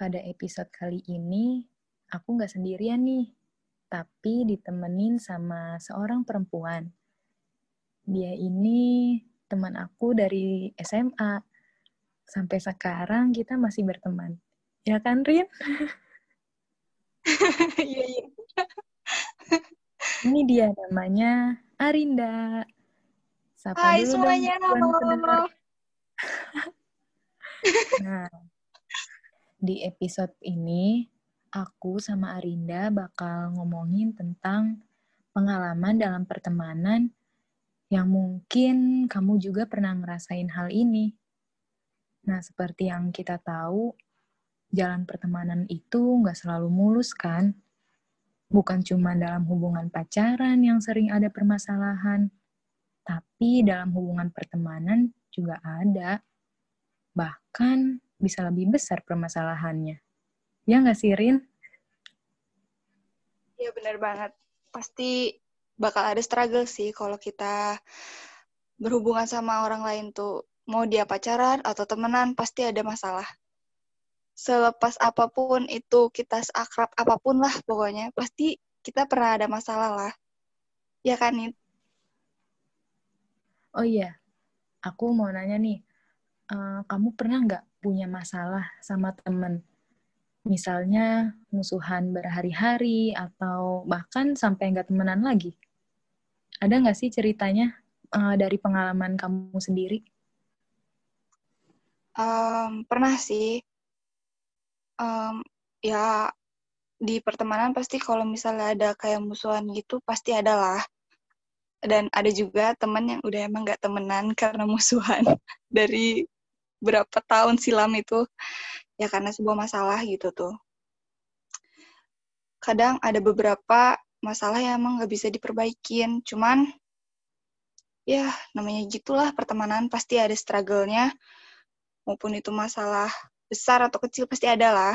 pada episode kali ini, aku nggak sendirian nih, tapi ditemenin sama seorang perempuan. Dia ini teman aku dari SMA. Sampai sekarang kita masih berteman. Ya kan, Rin? Iya, iya. Ini dia namanya Arinda. Sapa Hai dulu dong, semuanya, buat pendengar. halo. Nah, di episode ini, aku sama Arinda bakal ngomongin tentang pengalaman dalam pertemanan yang mungkin kamu juga pernah ngerasain hal ini. Nah, seperti yang kita tahu, jalan pertemanan itu nggak selalu mulus kan? Bukan cuma dalam hubungan pacaran yang sering ada permasalahan, tapi dalam hubungan pertemanan juga ada. Bahkan bisa lebih besar permasalahannya. Ya nggak sih, Rin? Iya benar banget. Pasti bakal ada struggle sih kalau kita berhubungan sama orang lain tuh. Mau dia pacaran atau temenan, pasti ada masalah. Selepas apapun itu, kita seakrab apapun lah pokoknya, pasti kita pernah ada masalah lah. Ya kan, Nit? Oh iya, aku mau nanya nih, kamu pernah nggak punya masalah sama temen? Misalnya musuhan berhari-hari atau bahkan sampai nggak temenan lagi. Ada nggak sih ceritanya dari pengalaman kamu sendiri? Pernah sih. Ya, di pertemanan pasti kalau misalnya ada kayak musuhan gitu, pasti ada lah. Dan ada juga teman yang udah emang gak temenan karena musuhan dari berapa tahun silam itu, ya karena sebuah masalah gitu tuh. Kadang ada beberapa masalah yang emang gak bisa diperbaikin, cuman ya namanya gitulah pertemanan, pasti ada struggle-nya, maupun itu masalah besar atau kecil pasti ada lah.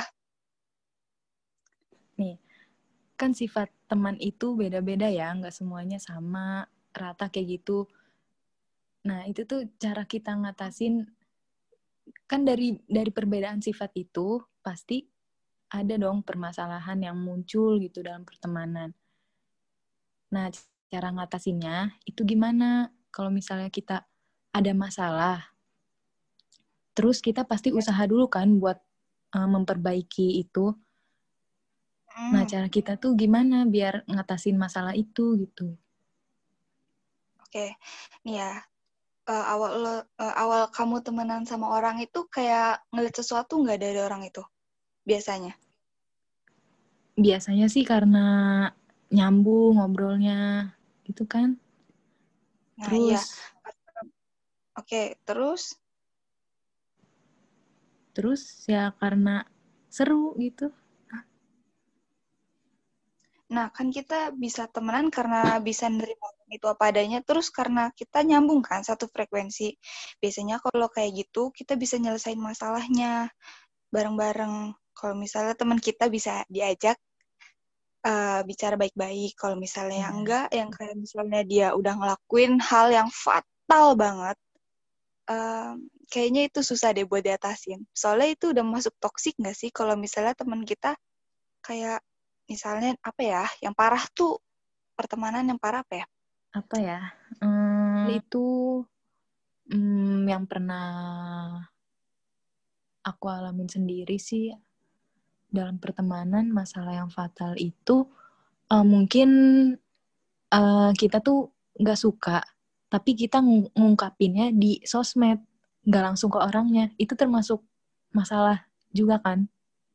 Nih, kan sifat teman itu beda-beda ya, nggak semuanya sama, rata kayak gitu. Nah, itu tuh cara kita ngatasin, kan dari perbedaan sifat itu, pasti ada dong permasalahan yang muncul gitu dalam pertemanan. Nah, cara ngatasinnya itu gimana? Kalau misalnya kita ada masalah, terus kita pasti usaha dulu kan buat memperbaiki itu. Nah, cara kita tuh gimana biar ngatasin masalah itu gitu. Oke, nih ya, awal kamu temenan sama orang itu kayak ngeliat sesuatu nggak dari orang itu biasanya? Biasanya sih karena nyambung ngobrolnya gitu kan. Nah iya, Terus oke, terus ya karena seru gitu. nah kan kita bisa temenan karena bisa nerima itu apa adanya, terus karena kita nyambung kan satu frekuensi. Biasanya kalau kayak gitu kita bisa nyelesain masalahnya bareng-bareng. Kalau misalnya teman kita bisa diajak bicara baik-baik, kalau misalnya yang enggak, yang kayak misalnya dia udah ngelakuin hal yang fatal banget, kayaknya itu susah deh buat diatasin. Soalnya itu udah masuk toksik nggak sih kalau misalnya teman kita kayak misalnya apa ya, yang parah tuh pertemanan yang parah apa ya? Apa ya? Itu yang pernah aku alamin sendiri sih dalam pertemanan masalah yang fatal itu mungkin kita tuh nggak suka tapi kita ngungkapinnya di sosmed nggak langsung ke orangnya itu termasuk masalah juga kan.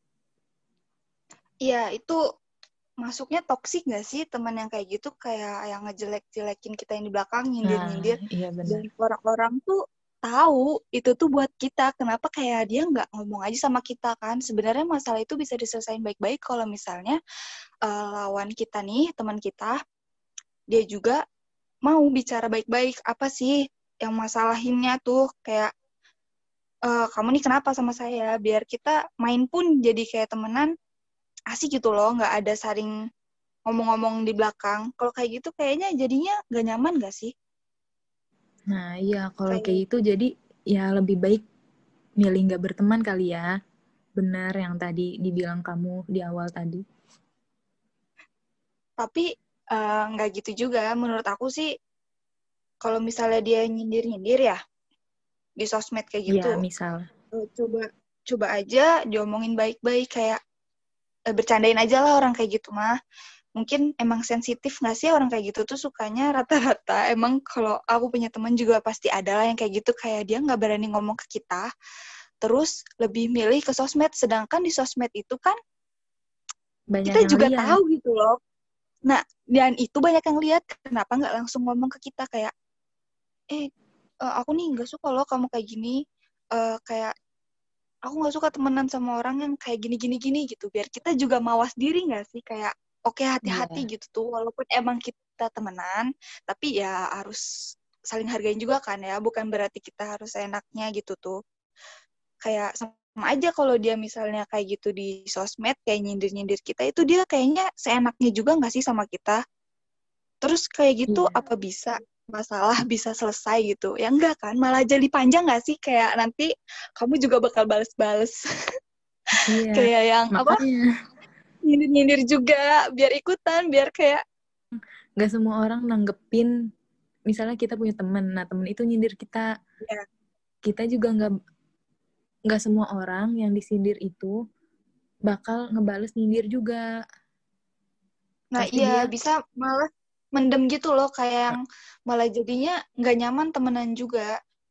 Iya, itu masuknya toksik nggak sih teman yang kayak gitu, kayak yang ngejelek-jelekin kita yang di belakang, Nah, nyindir-nyindir. iya Dan benar. orang-orang tuh tahu itu tuh buat kita. Kenapa kayak dia nggak ngomong aja sama kita kan? Sebenarnya masalah itu bisa diselesaikan baik-baik kalau misalnya lawan kita nih, teman kita, dia juga mau bicara baik-baik. Apa sih yang masalahinnya tuh? Kayak, kamu nih kenapa sama saya? Biar kita main pun jadi kayak temenan, asik gitu loh. Nggak ada saling ngomong-ngomong di belakang. Kalau kayak gitu kayaknya jadinya gak nyaman gak sih? Nah, iya kalau kayak Kayak gitu jadi ya lebih baik milih nggak berteman kali ya. benar yang tadi dibilang kamu di awal tadi. Tapi nggak gitu juga. Menurut aku sih, kalau misalnya dia nyindir-nyindir ya di sosmed kayak Ya, gitu, misal. coba aja diomongin baik-baik, kayak bercandain aja lah orang kayak gitu mah. Mungkin emang sensitif nggak sih orang kayak gitu tuh, sukanya rata-rata. Emang kalau aku punya teman juga pasti ada lah yang kayak gitu, kayak dia nggak berani ngomong ke kita, terus lebih milih ke sosmed. Sedangkan di sosmed itu kan Banyak kita yang juga lihat. tahu gitu loh. Nah, dan itu banyak yang lihat, kenapa nggak langsung ngomong ke kita kayak, aku nih nggak suka loh kamu kayak gini, kayak aku nggak suka temenan sama orang yang kayak gini gitu, biar kita juga mawas diri nggak sih, kayak oke, hati-hati Iya. gitu tuh, walaupun emang kita temenan, tapi ya harus saling hargain juga kan ya, bukan berarti kita harus enaknya gitu tuh. Kayak sama aja kalau dia misalnya kayak gitu di sosmed, kayak nyindir-nyindir kita, itu dia kayaknya seenaknya juga nggak sih sama kita. Terus kayak gitu Iya. apa bisa masalah bisa selesai gitu? Ya enggak kan, malah jadi panjang nggak sih? Kayak nanti kamu juga bakal bales-bales. Iya. Kayak yang apa, Makanya nyindir-nyindir juga, biar ikutan, biar kayak, nggak semua orang nanggepin. Misalnya kita punya temen, nah temen itu nyindir kita. ya. Kita juga nggak semua orang yang disindir itu bakal ngebales nyindir juga. Nah Pasti iya, dia, bisa malah mendem gitu loh, kayak yang malah jadinya nggak nyaman temenan juga,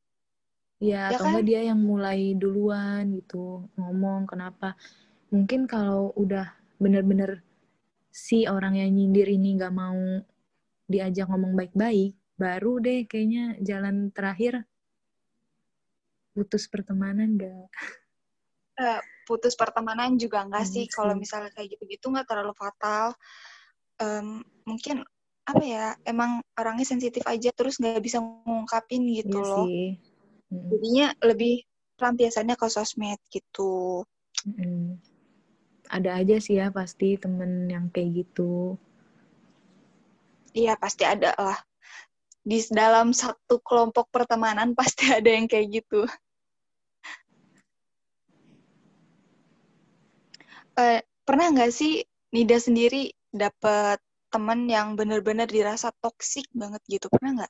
ya ya atau enggak kan? dia yang mulai duluan gitu ngomong kenapa. Mungkin kalau udah bener-bener si orang yang nyindir ini nggak mau diajak ngomong baik-baik, baru deh kayaknya jalan terakhir putus pertemanan gak? Putus pertemanan juga enggak sih, Iya kalau sih. misalnya kayak gitu-gitu nggak terlalu fatal. Mungkin apa ya, emang orangnya sensitif aja, terus nggak bisa ngungkapin gitu Iya loh. sih. Mm-mm. Jadinya lebih pelampiasannya ke sosmed gitu. Mm-mm. Ada aja sih ya pasti temen yang kayak gitu. Iya, pasti ada lah. Di dalam satu kelompok pertemanan pasti ada yang kayak gitu. Pernah nggak sih Nida sendiri dapet temen yang bener-bener dirasa toksik banget gitu? Pernah nggak?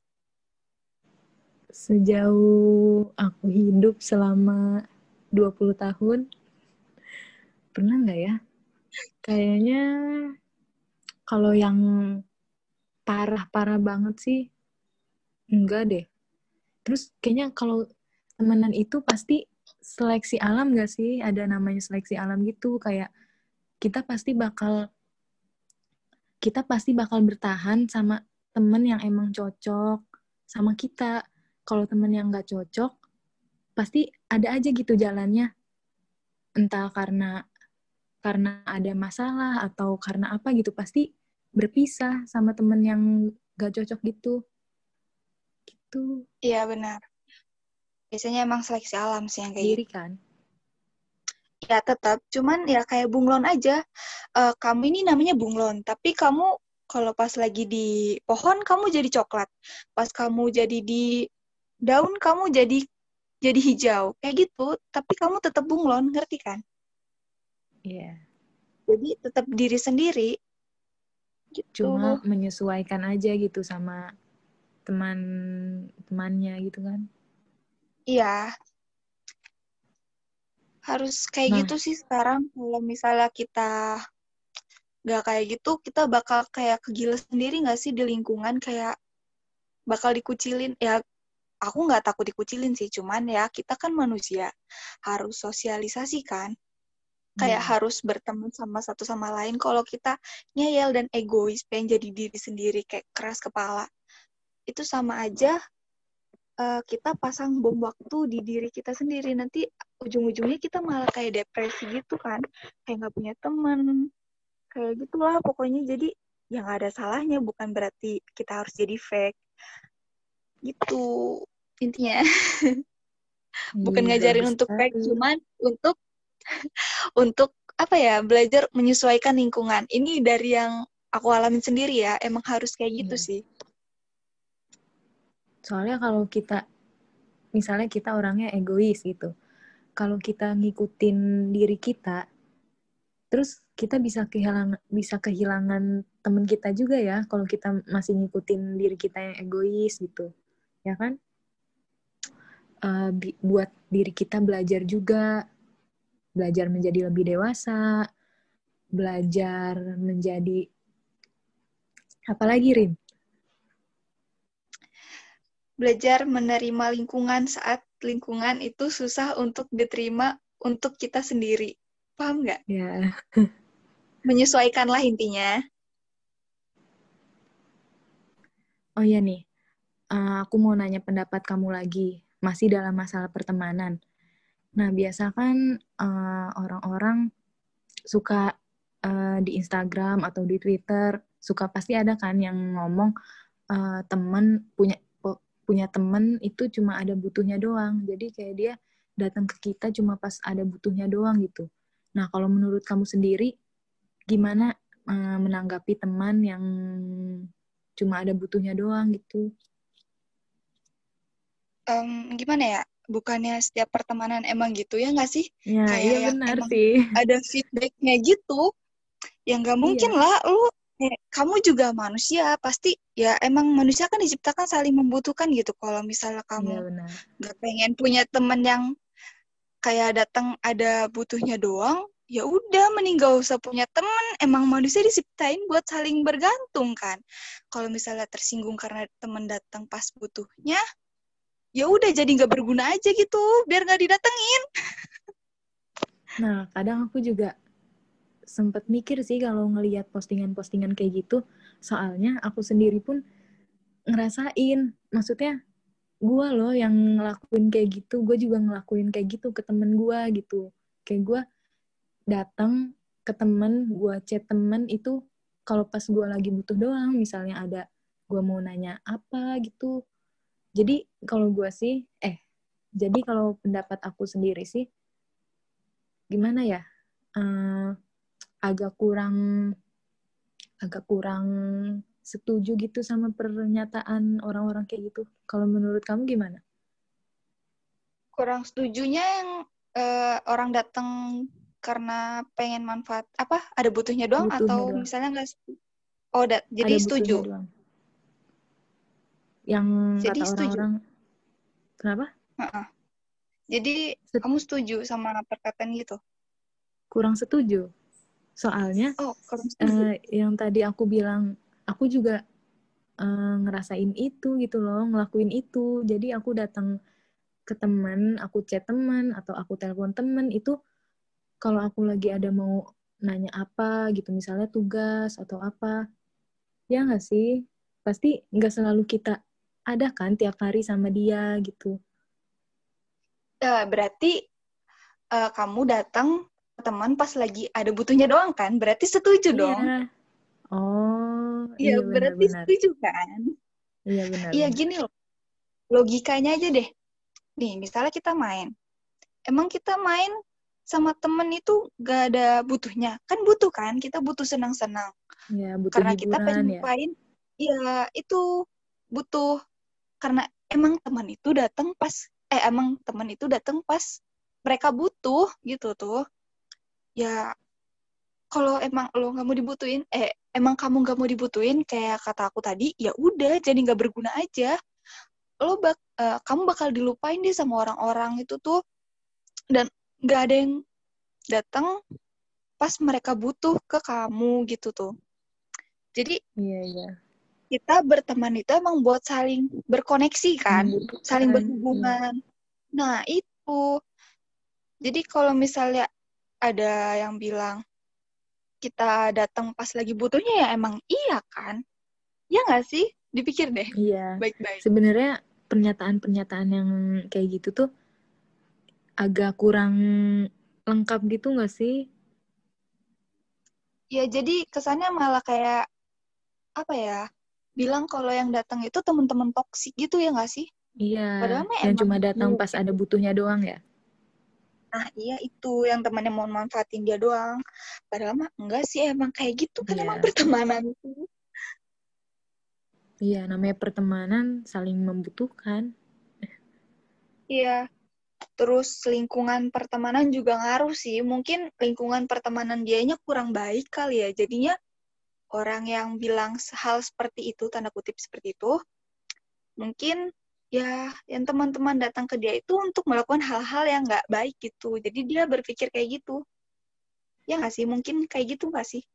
Sejauh aku hidup selama 20 tahun, pernah nggak ya? Kayaknya kalau yang parah-parah banget sih, enggak deh. Terus kayaknya kalau temenan itu pasti seleksi alam nggak sih? Ada namanya seleksi alam gitu, kayak kita pasti bakal kita pasti bakal bertahan sama temen yang emang cocok sama kita. Kalau temen yang nggak cocok, pasti ada aja gitu jalannya. Entah karena ada masalah atau karena apa gitu, pasti berpisah sama temen yang nggak cocok gitu. Gitu. Iya, benar. Biasanya emang seleksi alam sih yang kayak Diri gitu. kan? Ya tetap, cuman ya kayak bunglon aja. Kamu ini namanya bunglon, tapi kamu kalau pas lagi di pohon kamu jadi coklat. Pas kamu jadi di daun kamu jadi hijau. Kayak gitu, tapi kamu tetap bunglon, ngerti kan? Iya. Yeah. Jadi tetap diri sendiri gitu. Cuma menyesuaikan aja gitu sama teman-temannya gitu kan. Iya, harus kayak Nah, gitu sih sekarang. Kalau misalnya kita nggak kayak gitu, kita bakal kayak kegila sendiri nggak sih di lingkungan, kayak bakal dikucilin. Ya, aku nggak takut dikucilin sih, cuman ya kita kan manusia, harus sosialisasi kan, kayak iya. harus berteman sama satu sama lain. Kalau kita ngeyel dan egois, pengen jadi diri sendiri, kayak keras kepala, itu sama aja kita pasang bom waktu di diri kita sendiri. Nanti ujung-ujungnya kita malah kayak depresi gitu kan, kayak nggak punya teman, kayak gitulah pokoknya. Jadi yang ada salahnya, bukan berarti kita harus jadi fake gitu intinya. Bukan Iya, ngajarin bagus untuk fake, sekali. cuman untuk apa ya, belajar menyesuaikan lingkungan. Ini dari yang aku alamin sendiri ya, emang harus kayak gitu Iya. sih. Soalnya kalau kita, misalnya kita orangnya egois gitu, kalau kita ngikutin diri kita, terus kita bisa kehilangan teman kita juga ya kalau kita masih ngikutin diri kita yang egois gitu, ya kan? Buat diri kita belajar juga, belajar menjadi lebih dewasa, belajar menjadi apa lagi, Rin? Belajar menerima lingkungan saat lingkungan itu susah untuk diterima untuk kita sendiri. Paham nggak? Ya. Menyesuaikanlah intinya. Oh iya nih, aku mau nanya pendapat kamu lagi, masih dalam masalah pertemanan. Nah, biasa kan orang-orang suka di Instagram atau di Twitter, suka pasti ada kan yang ngomong teman punya teman itu cuma ada butuhnya doang. Jadi kayak dia datang ke kita cuma pas ada butuhnya doang gitu. Nah, kalau menurut kamu sendiri, gimana menanggapi teman yang cuma ada butuhnya doang gitu? Gimana ya? Bukannya setiap pertemanan emang gitu ya nggak sih? Ya, Kayak iya yang benar emang sih. ada feedbacknya gitu. Ya nggak mungkin Iya, lah lu. Kamu juga manusia, pasti ya emang manusia kan diciptakan saling membutuhkan gitu. Kalau misalnya iya kamu benar. nggak pengen punya temen yang kayak datang ada butuhnya doang, ya udah mending gak usah punya temen. Emang manusia diciptain buat saling bergantung kan. Kalau misalnya tersinggung karena temen datang pas butuhnya, ya udah jadi nggak berguna aja gitu, biar nggak didatengin. Nah, kadang aku juga sempet mikir sih kalau ngelihat postingan-postingan kayak gitu, soalnya aku sendiri pun ngerasain, maksudnya gue loh yang ngelakuin kayak gitu, gue juga ngelakuin kayak gitu ke temen gue gitu. Kayak gue datang ke temen, gue chat temen itu kalau pas gue lagi butuh doang, misalnya ada gue mau nanya apa gitu. Jadi kalau gue sih, jadi kalau pendapat aku sendiri sih, gimana ya, uh, agak kurang agak kurang setuju gitu sama pernyataan orang-orang kayak gitu. Kalau menurut kamu gimana? Kurang setujunya yang orang datang karena pengen manfaat apa ada butuhnya doang Butuhnya atau doang. misalnya nggak jadi Ada butuhnya setuju. doang. Yang Jadi kata setuju. orang-orang, kenapa? Uh-uh. Jadi kamu setuju sama perkataan gitu? Kurang setuju. Soalnya Oh, kurang setuju. yang tadi aku bilang, aku juga ngerasain itu gitu loh, ngelakuin itu. Jadi aku datang ke teman, aku chat teman, atau aku telepon teman, itu kalau aku lagi ada mau nanya apa gitu, misalnya tugas atau apa, ya nggak sih? Pasti nggak selalu kita ada kan tiap hari sama dia gitu. Berarti kamu datang ke teman pas lagi ada butuhnya doang kan? Berarti setuju dong. Iya. Oh, Iya, iya berarti benar-benar. setuju kan? Iya Iya benar-benar. gini loh, logikanya aja deh. Nih, misalnya kita main. Emang kita main sama temen itu gak ada butuhnya? Kan butuh kan? Kita butuh senang-senang. Ya, butuh Karena kita hiburan pengen ya. main, ya itu butuh. Karena emang teman itu datang pas, emang teman itu datang pas mereka butuh gitu tuh. Ya kalau emang lo nggak mau dibutuhin, emang kamu nggak mau dibutuhin kayak kata aku tadi, ya udah jadi nggak berguna aja. Kamu bakal dilupain deh sama orang-orang itu tuh, dan nggak ada yang datang pas mereka butuh ke kamu gitu tuh. Jadi Iya, iya. kita berteman itu emang buat saling berkoneksi kan, saling Membutuhkan. Iya. berhubungan. Nah itu, jadi kalau misalnya ada yang bilang kita datang pas lagi butuhnya ya emang iya kan? Ya nggak sih? Dipikir deh Iya. baik-baik. Sebenarnya pernyataan-pernyataan yang kayak gitu tuh agak kurang lengkap gitu nggak sih? Ya jadi kesannya malah kayak apa ya? Bilang kalau yang datang itu teman-teman toksik gitu ya nggak sih? Iya, Padahal mah yang emang cuma datang pas mungkin. ada butuhnya doang ya. Nah iya itu yang temannya mau manfaatin dia doang. Padahal mah enggak sih emang kayak gitu kan emang Iya. pertemanan itu. Iya, namanya pertemanan saling membutuhkan. Iya. Terus lingkungan pertemanan juga ngaruh sih. Mungkin lingkungan pertemanan dianya kurang baik kali ya. Jadinya orang yang bilang hal seperti itu, tanda kutip seperti itu, mungkin ya yang teman-teman datang ke dia itu untuk melakukan hal-hal yang nggak baik gitu. Jadi dia berpikir kayak gitu. Ya nggak sih? Mungkin kayak gitu nggak sih?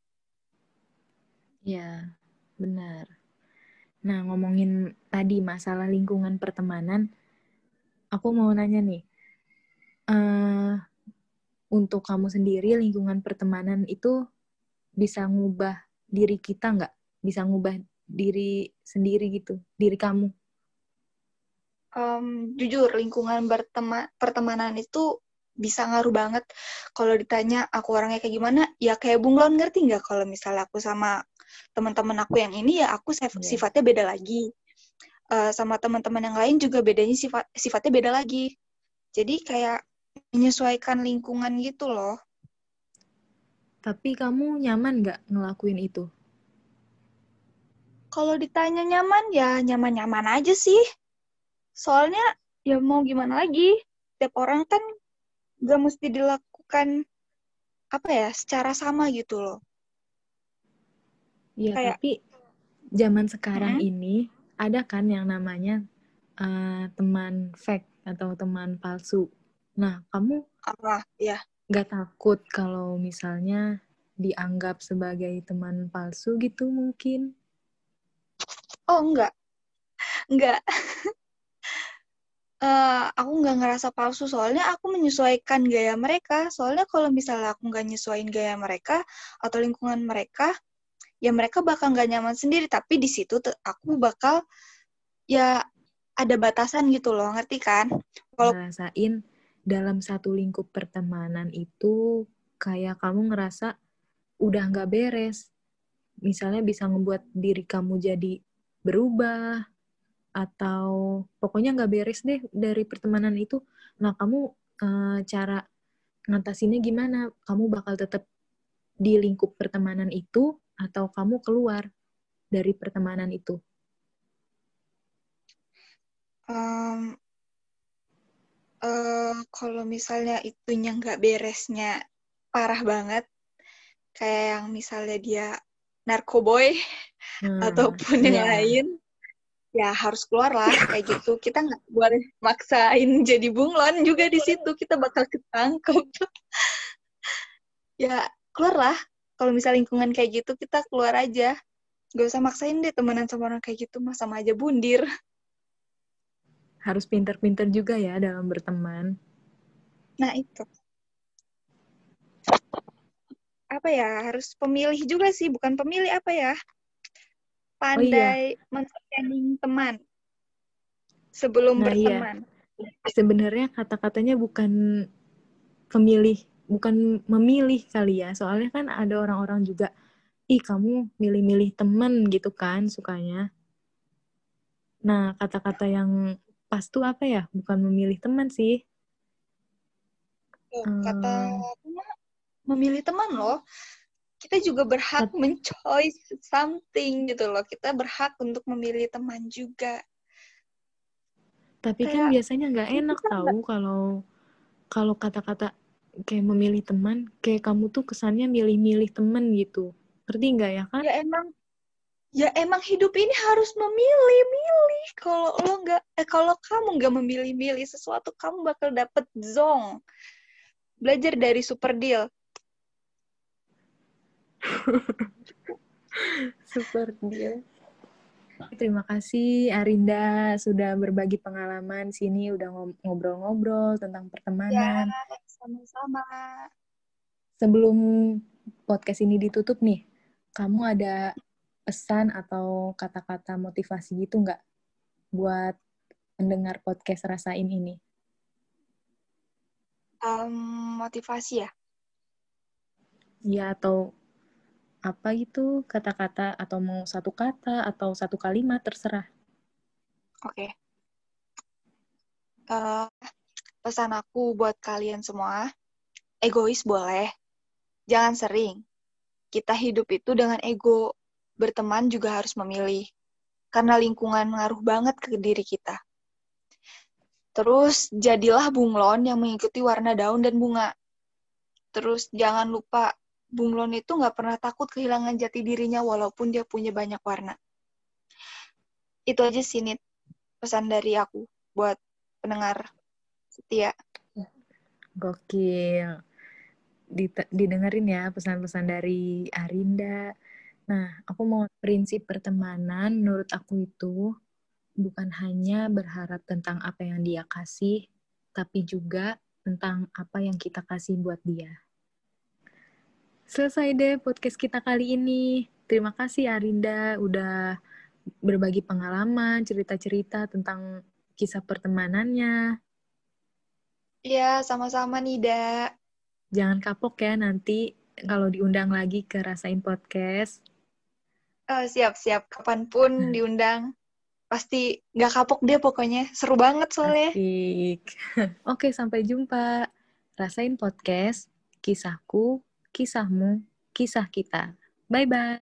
Ya, benar. Nah, ngomongin tadi masalah lingkungan pertemanan, aku mau nanya nih, eh untuk kamu sendiri lingkungan pertemanan itu bisa ngubah diri kita nggak? Bisa ngubah diri sendiri gitu, diri kamu? Jujur, lingkungan pertemanan itu bisa ngaruh banget. Kalau ditanya aku orangnya kayak gimana, ya kayak bunglon, ngerti nggak? Kalau misalnya aku sama teman-teman aku yang ini, ya aku Yeah. sifatnya beda lagi. Sama teman-teman yang lain juga bedanya sifatnya beda lagi. Jadi kayak menyesuaikan lingkungan gitu loh. Tapi kamu nyaman nggak ngelakuin itu? Kalau ditanya nyaman, ya nyaman-nyaman aja sih. Soalnya ya mau gimana lagi. Tiap orang kan gak mesti dilakukan apa ya, secara sama gitu loh. Ya, Kayak, tapi zaman sekarang mm-mm, ini ada kan yang namanya teman fake atau teman palsu. Nah, kamu apa ya? nggak takut kalau misalnya dianggap sebagai teman palsu gitu mungkin? Oh enggak. Aku nggak ngerasa palsu soalnya aku menyesuaikan gaya mereka. Soalnya kalau misalnya aku nggak nyesuaiin gaya mereka atau lingkungan mereka, ya mereka bakal nggak nyaman sendiri. Tapi di situ aku bakal ya ada batasan gitu loh, ngerti kan? Kalau Ngerasain dalam satu lingkup pertemanan itu kayak kamu ngerasa udah nggak beres. Misalnya bisa ngebuat diri kamu jadi berubah atau pokoknya nggak beres deh dari pertemanan itu. Nah, kamu cara ngatasinnya gimana? Kamu bakal tetap di lingkup pertemanan itu atau kamu keluar dari pertemanan itu? em, kalau misalnya itunya nggak beresnya parah banget, kayak yang misalnya dia narkoboy Nah, ataupun yang iya. lain, ya harus keluar lah kayak gitu. Kita nggak boleh maksain jadi bunglon juga di situ, kita bakal ketangkep. Ya keluar lah. Kalau misal lingkungan kayak gitu, kita keluar aja. Gak usah maksain deh temenan sama orang kayak gitu, mah sama aja bundir. Harus pinter-pinter juga ya dalam berteman. Nah itu, apa ya, harus pemilih juga sih, bukan pemilih apa ya, Oh iya, pandai men-scanning teman sebelum nah iya. berteman. Sebenarnya kata-katanya bukan pemilih, bukan memilih kali ya. Soalnya kan ada orang-orang juga, ih kamu milih-milih temen gitu kan sukanya. Nah, kata-kata yang pas tuh apa ya? Bukan memilih teman sih. Tuh, kata Eh, aku mah memilih teman loh. Kita juga berhak kat- men-choice something gitu loh. Kita berhak untuk memilih teman juga. tapi kan Kayak biasanya nggak enak kita tahu nggak, kalau kalau kata-kata kayak memilih teman, kayak kamu tuh kesannya milih-milih temen gitu. Ngerti nggak ya kan? ya emang hidup ini harus memilih-milih. Kalau kamu nggak memilih-milih sesuatu, kamu bakal dapet zong. Belajar dari Super Deal. Super dia. Terima kasih Arinda sudah berbagi pengalaman sini, udah ngobrol-ngobrol tentang Ya, pertemanan. sama-sama. Sebelum podcast ini ditutup nih, kamu ada pesan atau kata-kata motivasi gitu nggak buat mendengar podcast Rasain ini? Motivasi ya. Ya, atau apa gitu, kata-kata, atau mau satu kata, atau satu kalimat, terserah. Oke. Eh, Pesan aku buat kalian semua, egois boleh, jangan sering. Kita hidup itu dengan ego. Berteman juga harus memilih. Karena lingkungan ngaruh banget ke diri kita. Terus jadilah bunglon yang mengikuti warna daun dan bunga. Terus jangan lupa, bunglon itu nggak pernah takut kehilangan jati dirinya walaupun dia punya banyak warna. Itu aja sih, Nit, pesan dari aku buat pendengar setia. Gokil. Didengerin ya pesan-pesan dari Arinda. Nah, aku mau prinsip pertemanan menurut aku itu bukan hanya berharap tentang apa yang dia kasih, tapi juga tentang apa yang kita kasih buat dia. Selesai deh podcast kita kali ini. Terima kasih Arinda udah berbagi pengalaman, cerita-cerita tentang kisah pertemanannya. Iya, sama-sama Nida. Jangan kapok ya nanti kalau diundang lagi ke Rasain Podcast. Siap-siap, kapanpun diundang. Pasti nggak kapok dia pokoknya. Seru banget soalnya. Asik. Oke, sampai jumpa. Rasain Podcast, kisahku, kisahmu, kisah kita. Bye-bye.